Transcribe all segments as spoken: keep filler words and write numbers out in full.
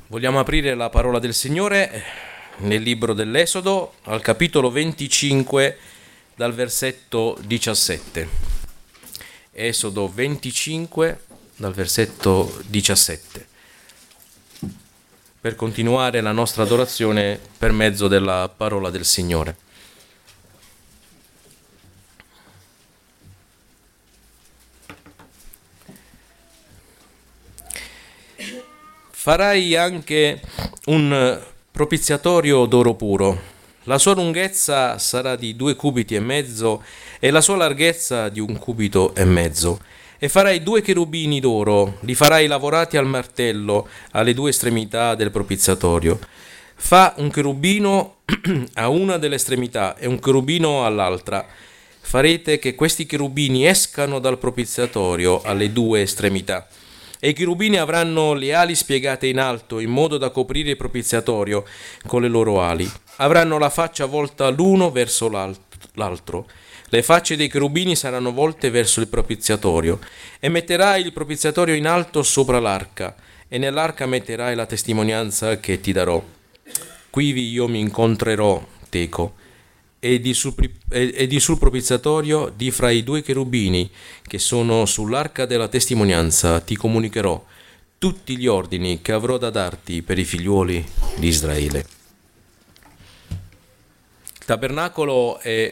Vogliamo aprire la parola del Signore nel libro dell'Esodo, al capitolo venticinque, dal versetto diciassette. Esodo venticinque, dal versetto diciassette. Per continuare la nostra adorazione per mezzo della parola del Signore. Farai anche un propiziatorio d'oro puro. La sua lunghezza sarà di due cubiti e mezzo e la sua larghezza di un cubito e mezzo. E farai due cherubini d'oro, li farai lavorati al martello alle due estremità del propiziatorio. Fa un cherubino a una delle estremità e un cherubino all'altra. Farete che questi cherubini escano dal propiziatorio alle due estremità. E i cherubini avranno le ali spiegate in alto, in modo da coprire il propiziatorio con le loro ali. Avranno la faccia volta l'uno verso l'altro. Le facce dei cherubini saranno volte verso il propiziatorio. E metterai il propiziatorio in alto sopra l'arca, e nell'arca metterai la testimonianza che ti darò. Quivi io mi incontrerò, teco, e di sul, e di sul propiziatorio di fra i due cherubini che sono sull'arca della testimonianza ti comunicherò tutti gli ordini che avrò da darti per i figliuoli di Israele. Il tabernacolo è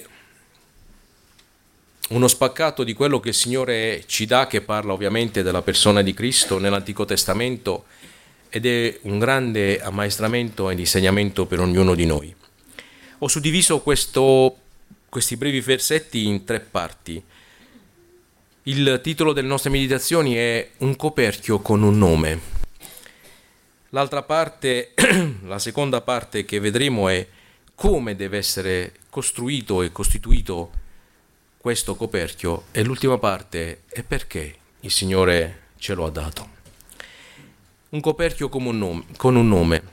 uno spaccato di quello che il Signore ci dà, che parla ovviamente della persona di Cristo nell'Antico Testamento, ed è un grande ammaestramento ed insegnamento per ognuno di noi. Ho suddiviso questo, questi brevi versetti in tre parti. Il titolo delle nostre meditazioni è Un coperchio con un nome. L'altra parte, la seconda parte che vedremo è come deve essere costruito e costituito questo coperchio, e l'ultima parte è perché il Signore ce lo ha dato. Un coperchio con un nome. Con un nome.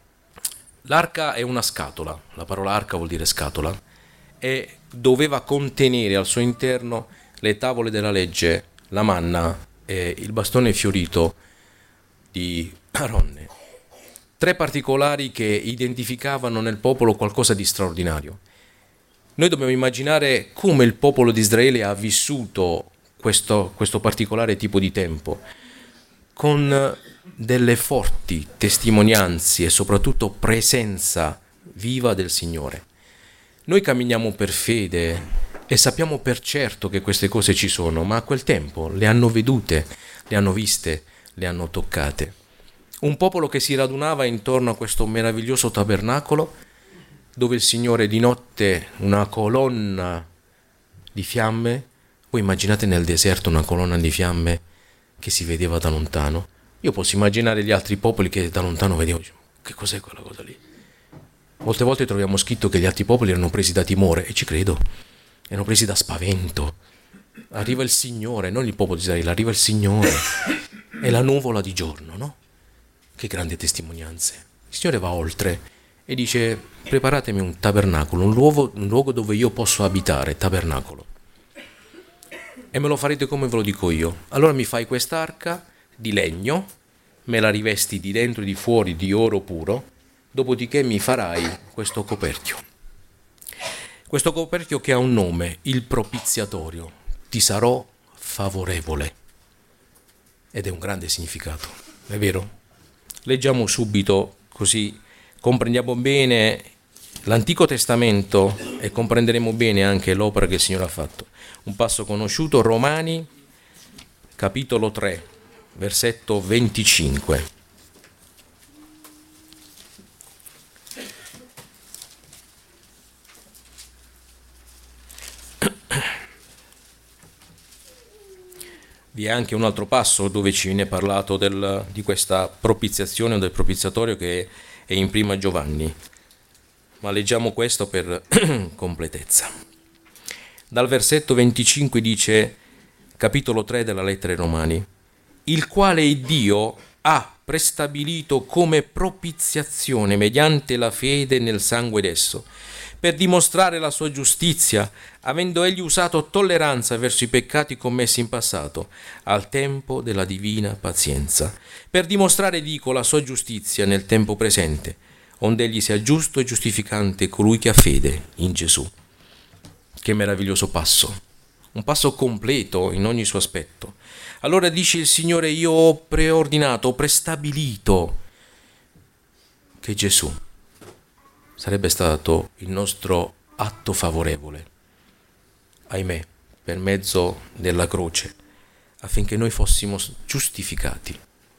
L'arca è una scatola, la parola arca vuol dire scatola, e doveva contenere al suo interno le tavole della legge, la manna e il bastone fiorito di Aronne. Tre particolari che identificavano nel popolo qualcosa di straordinario. Noi dobbiamo immaginare come il popolo di Israele ha vissuto questo, questo particolare tipo di tempo, con delle forti testimonianze e soprattutto presenza viva del Signore. Noi camminiamo per fede e sappiamo per certo che queste cose ci sono, ma a quel tempo le hanno vedute, le hanno viste, le hanno toccate. Un popolo che si radunava intorno a questo meraviglioso tabernacolo, dove il Signore di notte, una colonna di fiamme. Voi immaginate nel deserto una colonna di fiamme che si vedeva da lontano? Io posso immaginare gli altri popoli che da lontano vedevano, che cos'è quella cosa lì? Molte volte troviamo scritto che gli altri popoli erano presi da timore, e ci credo, erano presi da spavento. Arriva il Signore, non il popolo di Israele, arriva il Signore, è la nuvola di giorno, no? Che grandi testimonianze. Il Signore va oltre e dice: preparatemi un tabernacolo, un luogo, un luogo dove io posso abitare, tabernacolo. E me lo farete come ve lo dico io. Allora mi fai quest'arca di legno, me la rivesti di dentro e di fuori di oro puro, dopodiché mi farai questo coperchio. Questo coperchio che ha un nome, il propiziatorio. Ti sarò favorevole. Ed è un grande significato, è vero? Leggiamo subito, così comprendiamo bene l'Antico Testamento e comprenderemo bene anche l'opera che il Signore ha fatto. Un passo conosciuto, Romani, capitolo tre. Versetto venticinque. Vi è anche un altro passo dove ci viene parlato del, di questa propiziazione o del propiziatorio, che è in prima Giovanni. Ma leggiamo questo per completezza. Dal versetto venticinque dice, capitolo tre della lettera ai Romani: il quale Dio ha prestabilito come propiziazione mediante la fede nel sangue d'esso, per dimostrare la sua giustizia, avendo egli usato tolleranza verso i peccati commessi in passato, al tempo della divina pazienza, per dimostrare, dico, la sua giustizia nel tempo presente, onde egli sia giusto e giustificante colui che ha fede in Gesù. Che meraviglioso passo, un passo completo in ogni suo aspetto. Allora dice il Signore: io ho preordinato, ho prestabilito che Gesù sarebbe stato il nostro atto favorevole, ahimè, per mezzo della croce, affinché noi fossimo giustificati,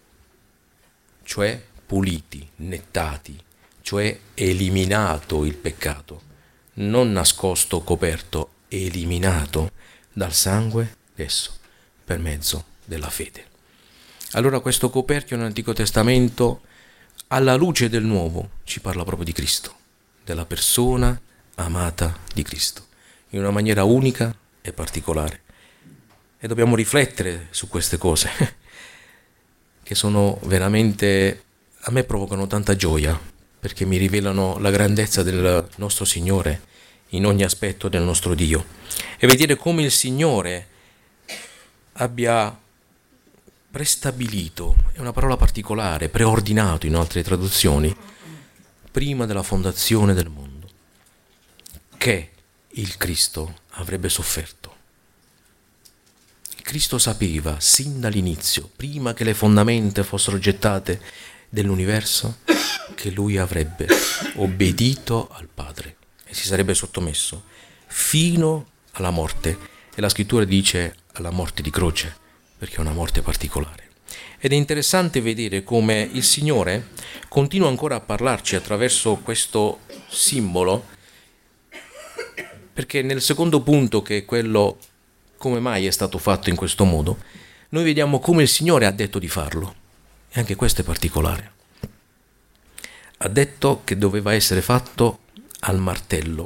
cioè puliti, nettati, cioè eliminato il peccato, non nascosto, coperto, eliminato dal sangue adesso per mezzo della fede. Allora questo coperchio nell'Antico Testamento, alla luce del Nuovo, ci parla proprio di Cristo, della persona amata di Cristo, in una maniera unica e particolare. E dobbiamo riflettere su queste cose, che sono veramente, a me provocano tanta gioia, perché mi rivelano la grandezza del nostro Signore in ogni aspetto del nostro Dio. E vedere come il Signore abbia prestabilito, è una parola particolare, preordinato in altre traduzioni, prima della fondazione del mondo, che il Cristo avrebbe sofferto. Il Cristo sapeva sin dall'inizio, prima che le fondamenta fossero gettate dell'universo, che lui avrebbe obbedito al Padre e si sarebbe sottomesso fino alla morte. E la scrittura dice alla morte di croce, perché è una morte particolare. Ed è interessante vedere come il Signore continua ancora a parlarci attraverso questo simbolo, perché nel secondo punto, che è quello come mai è stato fatto in questo modo, noi vediamo come il Signore ha detto di farlo. E anche questo è particolare. Ha detto che doveva essere fatto al martello.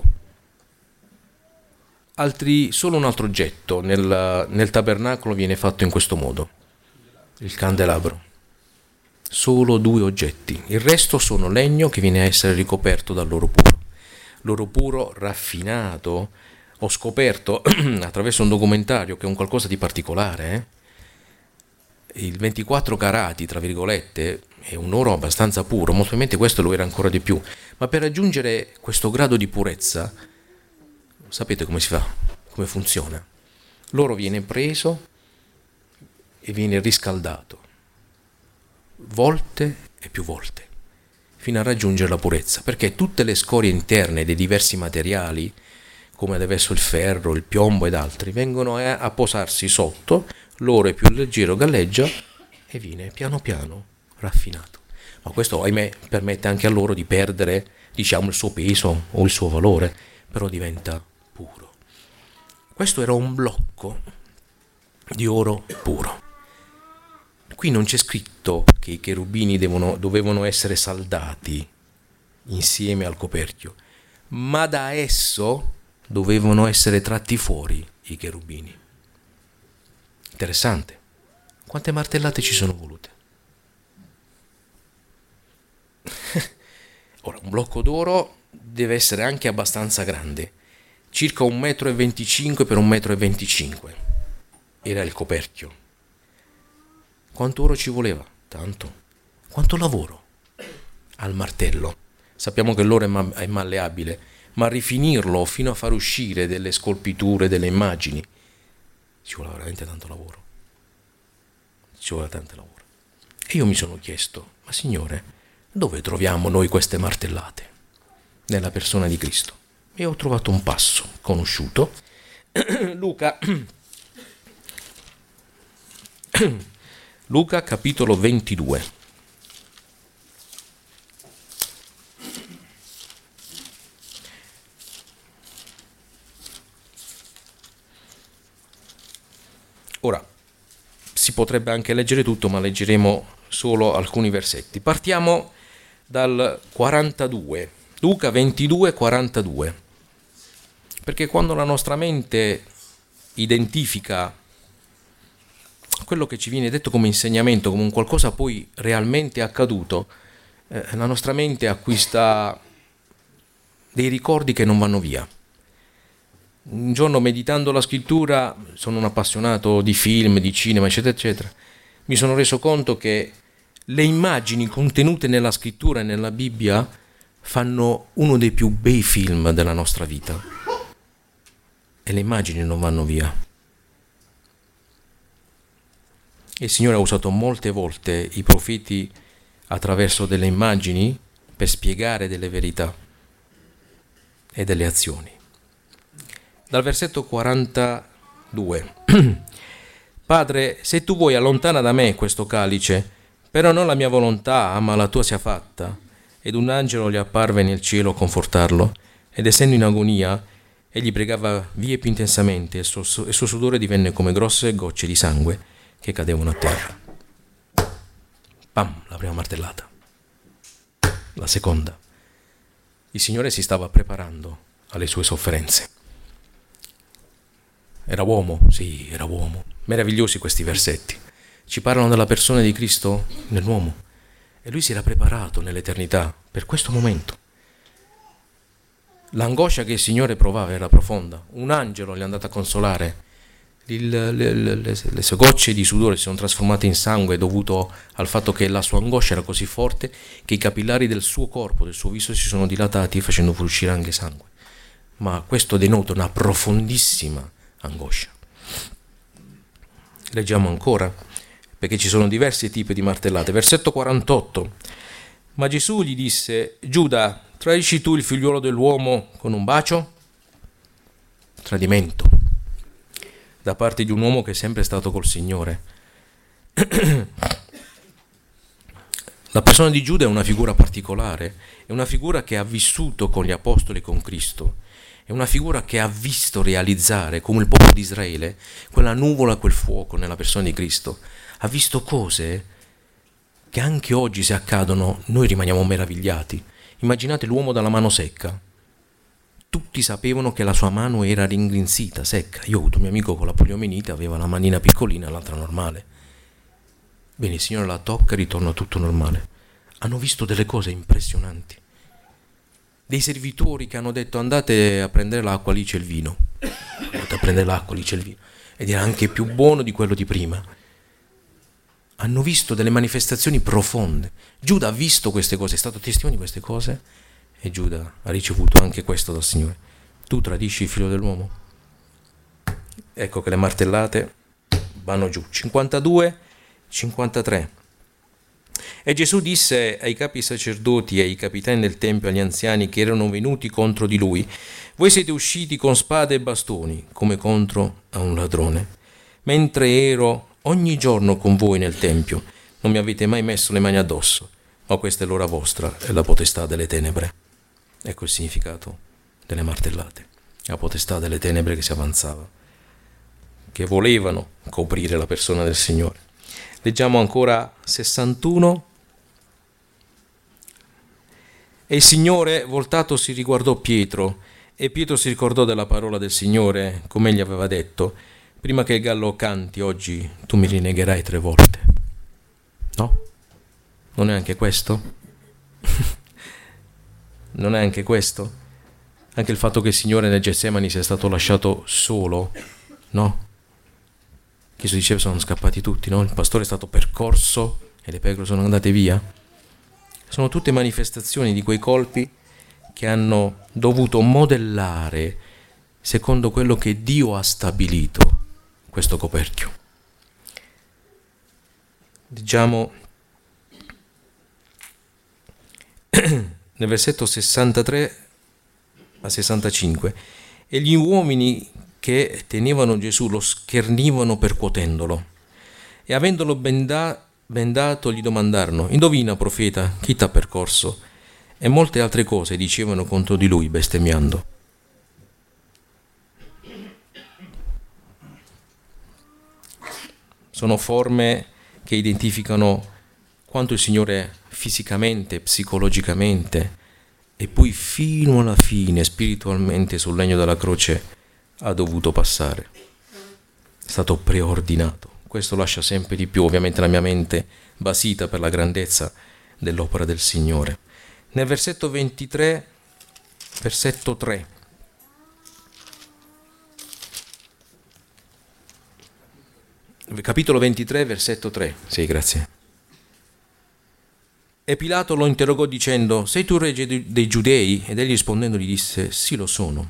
Altri, solo un altro oggetto nel, nel tabernacolo viene fatto in questo modo, il candelabro. Solo due oggetti, il resto sono legno che viene a essere ricoperto dall'oro puro. L'oro puro raffinato, ho scoperto attraverso un documentario che è un qualcosa di particolare, eh? Il ventiquattro carati, tra virgolette, è un oro abbastanza puro, molto probabilmente questo lo era ancora di più, ma per raggiungere questo grado di purezza, sapete come si fa? Come funziona? L'oro viene preso e viene riscaldato, volte e più volte, fino a raggiungere la purezza, perché tutte le scorie interne dei diversi materiali, come adesso il ferro, il piombo ed altri, vengono a posarsi sotto, l'oro è più leggero, galleggia e viene piano piano raffinato. Ma questo, ahimè, permette anche a loro di perdere, diciamo, il suo peso o il suo valore, però diventa puro. Questo era un blocco di oro puro. Qui non c'è scritto che i cherubini devono, dovevano essere saldati insieme al coperchio, ma da esso dovevano essere tratti fuori i cherubini. Interessante. Quante martellate ci sono volute? Ora, un blocco d'oro deve essere anche abbastanza grande, circa un metro e venticinque per un metro e venticinque. Era il coperchio. Quanto oro ci voleva? Tanto. Quanto lavoro? Al martello. Sappiamo che l'oro è, ma- è malleabile, ma rifinirlo fino a far uscire delle scolpiture, delle immagini, ci vuole veramente tanto lavoro. Ci vuole tanto lavoro. E io mi sono chiesto, ma Signore, dove troviamo noi queste martellate? Nella persona di Cristo. E ho trovato un passo conosciuto. Luca, Luca capitolo ventidue. Ora, si potrebbe anche leggere tutto, ma leggeremo solo alcuni versetti. Partiamo dal quarantadue, Luca ventidue, quarantadue, perché quando la nostra mente identifica quello che ci viene detto come insegnamento, come un qualcosa poi realmente accaduto, eh, la nostra mente acquista dei ricordi che non vanno via. Un giorno, meditando la scrittura, sono un appassionato di film, di cinema, eccetera, eccetera, mi sono reso conto che le immagini contenute nella scrittura e nella Bibbia fanno uno dei più bei film della nostra vita. E le immagini non vanno via. Il Signore ha usato molte volte i profeti attraverso delle immagini per spiegare delle verità e delle azioni. Dal versetto quarantadue. Padre, se tu vuoi, allontana da me questo calice, però non la mia volontà, ma la tua sia fatta. Ed un angelo gli apparve nel cielo a confortarlo, ed essendo in agonia, egli pregava vie più intensamente, e il suo, il suo sudore divenne come grosse gocce di sangue che cadevano a terra. Pam, la prima martellata. La seconda. Il Signore si stava preparando alle sue sofferenze. Era uomo? Sì, era uomo. Meravigliosi questi versetti. Ci parlano della persona di Cristo nell'uomo. E lui si era preparato nell'eternità per questo momento. L'angoscia che il Signore provava era profonda. Un angelo gli è andato a consolare. Il, le, le, le, le sue gocce di sudore si sono trasformate in sangue dovuto al fatto che la sua angoscia era così forte che i capillari del suo corpo, del suo viso si sono dilatati facendo fuoriuscire anche sangue. Ma questo denota una profondissima angoscia. Leggiamo ancora, perché ci sono diversi tipi di martellate. Versetto quarantotto. Ma Gesù gli disse: Giuda, tradisci tu il figliuolo dell'uomo con un bacio? Tradimento da parte di un uomo che è sempre stato col Signore. La persona di Giuda è una figura particolare, è una figura che ha vissuto con gli apostoli e con Cristo, è una figura che ha visto realizzare, come il popolo di Israele, quella nuvola, quel fuoco nella persona di Cristo. Ha visto cose che anche oggi, se accadono, noi rimaniamo meravigliati. Immaginate l'uomo dalla mano secca. Tutti sapevano che la sua mano era ringrinzita, secca. Io ho avuto un mio amico con la poliomielite, aveva la manina piccolina e l'altra normale. Bene, il Signore la tocca e ritorna tutto normale. Hanno visto delle cose impressionanti. Dei servitori che hanno detto: andate a prendere l'acqua, lì c'è il vino. Andate a prendere l'acqua, lì c'è il vino. Ed era anche più buono di quello di prima. Hanno visto delle manifestazioni profonde. Giuda ha visto queste cose, è stato testimone di queste cose. E Giuda ha ricevuto anche questo dal Signore. Tu tradisci il figlio dell'uomo? Ecco che le martellate vanno giù. cinquantadue, cinquantatré. E Gesù disse ai capi sacerdoti e ai capitani del tempio, agli anziani che erano venuti contro di lui: voi siete usciti con spade e bastoni, come contro a un ladrone. Mentre ero ogni giorno con voi nel tempio, non mi avete mai messo le mani addosso, ma questa è l'ora vostra e la potestà delle tenebre. Ecco il significato delle martellate, la potestà delle tenebre che si avanzava, che volevano coprire la persona del Signore. Leggiamo ancora sessantuno. E il Signore, voltato, si riguardò Pietro, e Pietro si ricordò della parola del Signore, come egli aveva detto: prima che il gallo canti oggi tu mi rinnegherai tre volte. No? Non è anche questo? Non è anche questo? Anche il fatto che il Signore nel Getsemani sia stato lasciato solo, no? Gesù diceva: sono scappati tutti, no? Il pastore è stato percorso e le pecore sono andate via. Sono tutte manifestazioni di quei colpi che hanno dovuto modellare secondo quello che Dio ha stabilito questo coperchio. Diciamo nel versetto sessantatré a sessantacinque: e gli uomini che tenevano Gesù lo schernivano percuotendolo, e avendolo benda, bendato gli domandarono: indovina, profeta, chi t'ha percorso? E molte altre cose dicevano contro di lui, bestemmiando. Sono forme che identificano quanto il Signore fisicamente, psicologicamente e poi fino alla fine spiritualmente sul legno della croce ha dovuto passare. È stato preordinato. Questo lascia sempre di più ovviamente la mia mente basita per la grandezza dell'opera del Signore. Nel versetto ventitré versetto tre. Capitolo ventitré, versetto tre. Sì, grazie. E Pilato lo interrogò dicendo: sei tu re dei Giudei? Ed egli rispondendo gli disse: sì, lo sono.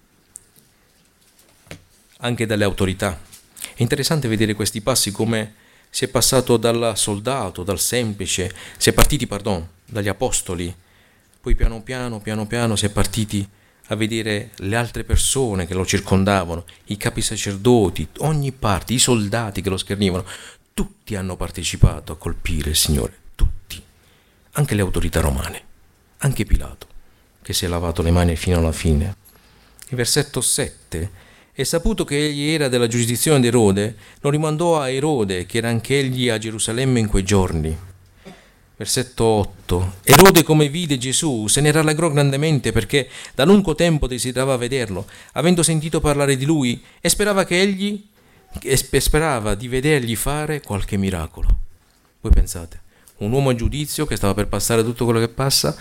Anche dalle autorità. È interessante vedere questi passi, come si è passato dal soldato, dal semplice, si è partiti, pardon, dagli apostoli, poi piano piano, piano piano si è partiti a vedere le altre persone che lo circondavano, i capi sacerdoti, ogni parte, i soldati che lo schernivano. Tutti hanno partecipato a colpire il Signore, tutti, anche le autorità romane, anche Pilato, che si è lavato le mani fino alla fine. Il versetto sette: e saputo che egli era della giurisdizione di Erode, lo rimandò a Erode, che era anch'egli a Gerusalemme in quei giorni. Versetto otto: Erode, come vide Gesù, se ne rallegrò grandemente, perché da lungo tempo desiderava vederlo, avendo sentito parlare di lui, e sperava che egli e sperava di vedergli fare qualche miracolo. Voi pensate, un uomo a giudizio che stava per passare tutto quello che passa,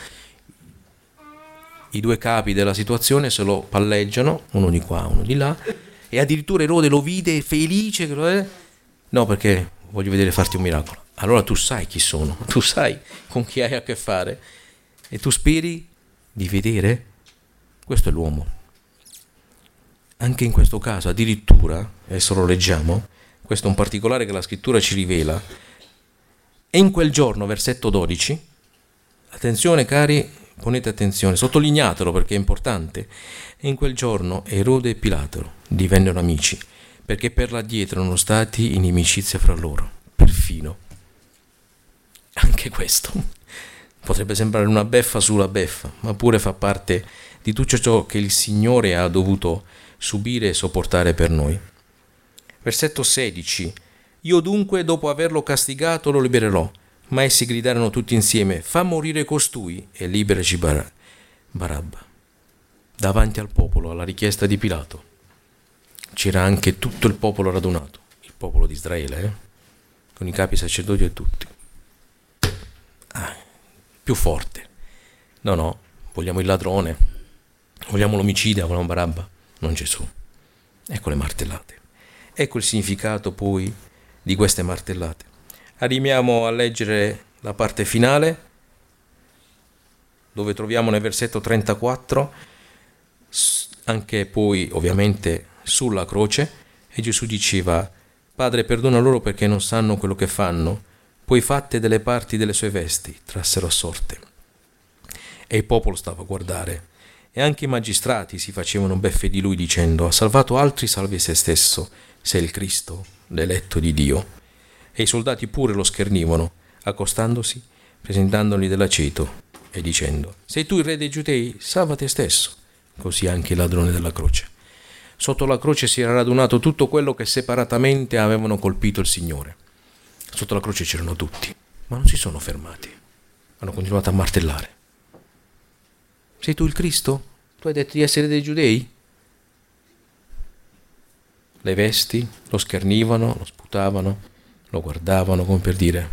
i due capi della situazione se lo palleggiano, uno di qua, uno di là, e addirittura Erode lo vide felice che lo è. No, perché voglio vedere farti un miracolo. Allora tu sai chi sono, tu sai con chi hai a che fare e tu speri di vedere. Questo è l'uomo. Anche in questo caso, addirittura, adesso lo leggiamo, questo è un particolare che la scrittura ci rivela. E in quel giorno, versetto dodici, attenzione cari, ponete attenzione, sottolineatelo perché è importante. E in quel giorno Erode e Pilato divennero amici, perché per l'addietro erano stati in inimicizia fra loro, perfino. Anche questo potrebbe sembrare una beffa sulla beffa, ma pure fa parte di tutto ciò che il Signore ha dovuto subire e sopportare per noi. Versetto sedici: io dunque, dopo averlo castigato, lo libererò. Ma essi gridarono tutti insieme: fa morire costui e liberaci Bar- Barabba. Davanti al popolo, alla richiesta di Pilato, c'era anche tutto il popolo radunato, il popolo di Israele, eh? Con i capi sacerdoti e tutti. Ah, più forte. No, no, vogliamo il ladrone, vogliamo l'omicida, vogliamo Barabba, non Gesù. Ecco le martellate. Ecco il significato poi di queste martellate. Arriviamo a leggere la parte finale, dove troviamo nel versetto trentaquattro, anche poi ovviamente sulla croce, e Gesù diceva: Padre, perdona loro perché non sanno quello che fanno. Poi, fatte delle parti delle sue vesti, trassero a sorte. E il popolo stava a guardare, e anche i magistrati si facevano beffe di lui dicendo: ha salvato altri, salvi se stesso, sei il Cristo, l'eletto di Dio. E i soldati pure lo schernivano, accostandosi, presentandogli dell'aceto e dicendo: sei tu il re dei Giudei? Salva te stesso. Così anche il ladrone della croce. Sotto la croce si era radunato tutto quello che separatamente avevano colpito il Signore. Sotto la croce c'erano tutti, ma non si sono fermati. Hanno continuato a martellare. Sei tu il Cristo? Tu hai detto di essere dei Giudei? Le vesti lo schernivano, lo sputavano, lo guardavano come per dire.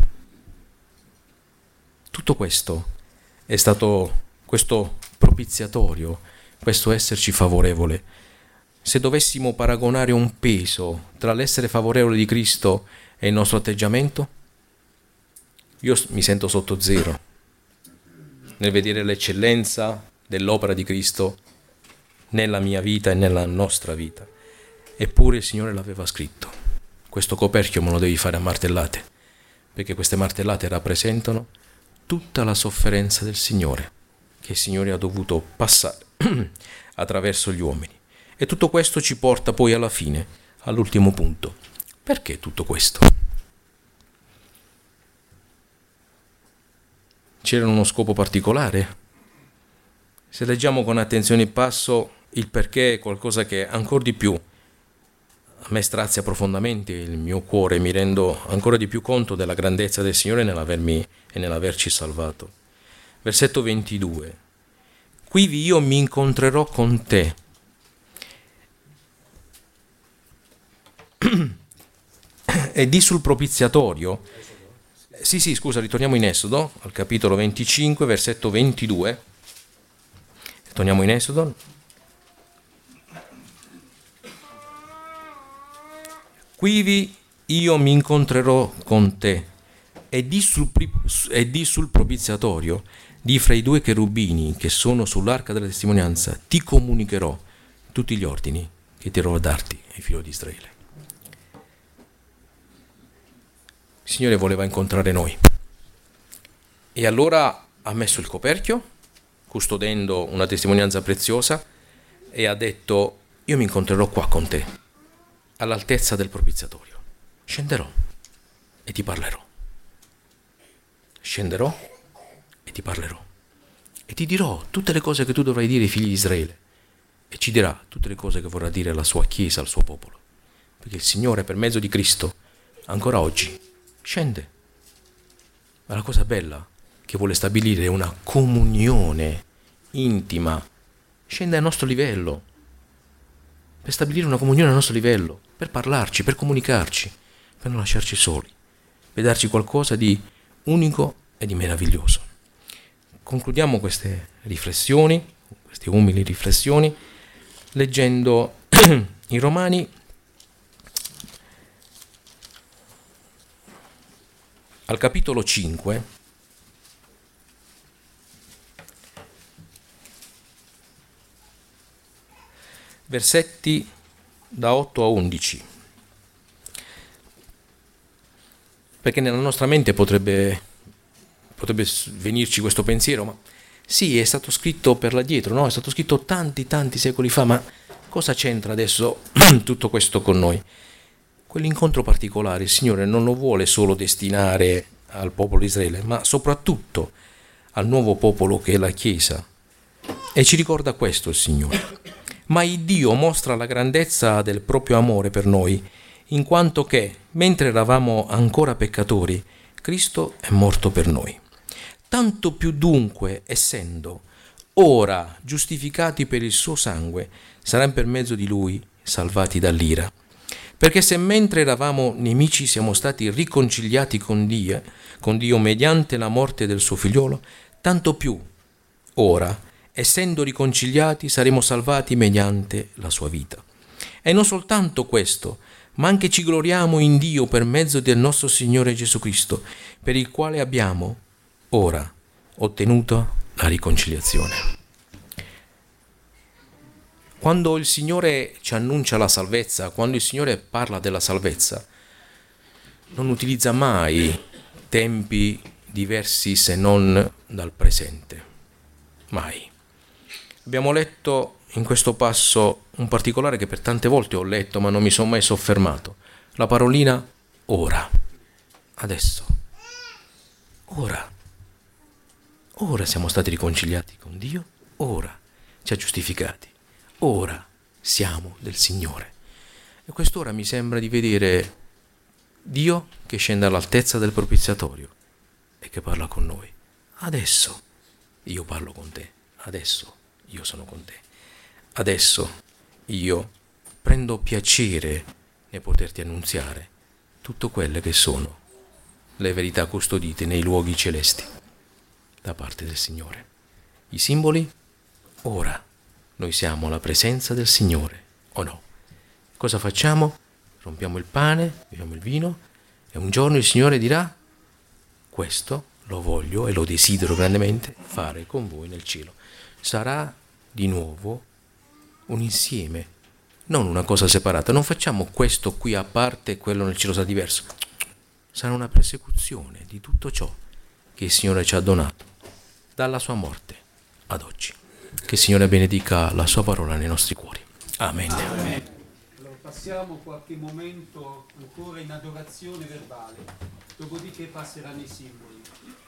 Tutto questo è stato questo propiziatorio, questo esserci favorevole. Se dovessimo paragonare un peso tra l'essere favorevole di Cristo e il nostro atteggiamento, io mi sento sotto zero nel vedere l'eccellenza dell'opera di Cristo nella mia vita e nella nostra vita. Eppure il Signore l'aveva scritto: questo coperchio me lo devi fare a martellate, perché queste martellate rappresentano tutta la sofferenza del Signore, che il Signore ha dovuto passare attraverso gli uomini. E tutto questo ci porta poi alla fine, all'ultimo punto. Perché tutto questo? C'era uno scopo particolare? Se leggiamo con attenzione il passo, il perché è qualcosa che ancora di più a me strazia profondamente il mio cuore, mi rendo ancora di più conto della grandezza del Signore nell'avermi e nell'averci salvato. Versetto ventidue: quivi io mi incontrerò con te. E di sul propiziatorio, sì sì scusa, ritorniamo in Esodo, al capitolo venticinque, versetto ventidue. Torniamo in Esodo. Quivi io mi incontrerò con te e di sul, e di sul propiziatorio di fra i due cherubini che sono sull'arca della testimonianza ti comunicherò tutti gli ordini che dirò a darti ai figli di Israele. Il Signore voleva incontrare noi e allora ha messo il coperchio, custodendo una testimonianza preziosa, e ha detto: io mi incontrerò qua con te, all'altezza del propiziatorio. Scenderò e ti parlerò. Scenderò e ti parlerò. E ti dirò tutte le cose che tu dovrai dire ai figli di Israele. E ci dirà tutte le cose che vorrà dire alla sua Chiesa, al suo popolo. Perché il Signore, per mezzo di Cristo, ancora oggi, scende. Ma la cosa bella, che vuole stabilire una comunione intima, scende al nostro livello, per stabilire una comunione al nostro livello, per parlarci, per comunicarci, per non lasciarci soli, per darci qualcosa di unico e di meraviglioso. Concludiamo queste riflessioni, queste umili riflessioni, leggendo in Romani al capitolo cinque, versetti da otto a undici, perché nella nostra mente potrebbe, potrebbe venirci questo pensiero: ma sì, è stato scritto per là dietro, no? È stato scritto tanti tanti secoli fa, ma cosa c'entra adesso tutto questo con noi? Quell'incontro particolare il Signore non lo vuole solo destinare al popolo di Israele, ma soprattutto al nuovo popolo che è la Chiesa. E ci ricorda questo il Signore. Ma il Dio mostra la grandezza del proprio amore per noi, in quanto che, mentre eravamo ancora peccatori, Cristo è morto per noi. Tanto più dunque, essendo ora giustificati per il suo sangue, saremo per mezzo di Lui salvati dall'ira. Perché se mentre eravamo nemici siamo stati riconciliati con Dio, con Dio mediante la morte del suo figliolo, tanto più ora, essendo riconciliati, saremo salvati mediante la sua vita. E non soltanto questo, ma anche ci gloriamo in Dio per mezzo del nostro Signore Gesù Cristo, per il quale abbiamo ora ottenuto la riconciliazione. Quando il Signore ci annuncia la salvezza, quando il Signore parla della salvezza, non utilizza mai tempi diversi se non dal presente. Mai. Abbiamo letto in questo passo un particolare che per tante volte ho letto ma non mi sono mai soffermato. La parolina ora. Adesso. Ora. Ora siamo stati riconciliati con Dio. Ora ci ha giustificati. Ora siamo del Signore. E quest'ora mi sembra di vedere Dio che scende all'altezza del propiziatorio e che parla con noi. Adesso io parlo con te. Adesso io sono con te. Adesso io prendo piacere nel poterti annunziare tutto quelle che sono le verità custodite nei luoghi celesti da parte del Signore. I simboli? Ora noi siamo alla presenza del Signore, o no? Cosa facciamo? Rompiamo il pane, beviamo il vino e un giorno il Signore dirà: questo lo voglio e lo desidero grandemente fare con voi nel cielo. Sarà di nuovo un insieme, non una cosa separata. Non facciamo questo qui a parte e quello nel cielo sarà diverso. Sarà una persecuzione di tutto ciò che il Signore ci ha donato dalla sua morte ad oggi. Che il Signore benedica la sua parola nei nostri cuori. Amen. Amen. Allora, passiamo qualche momento ancora in adorazione verbale, dopodiché passeranno i simboli.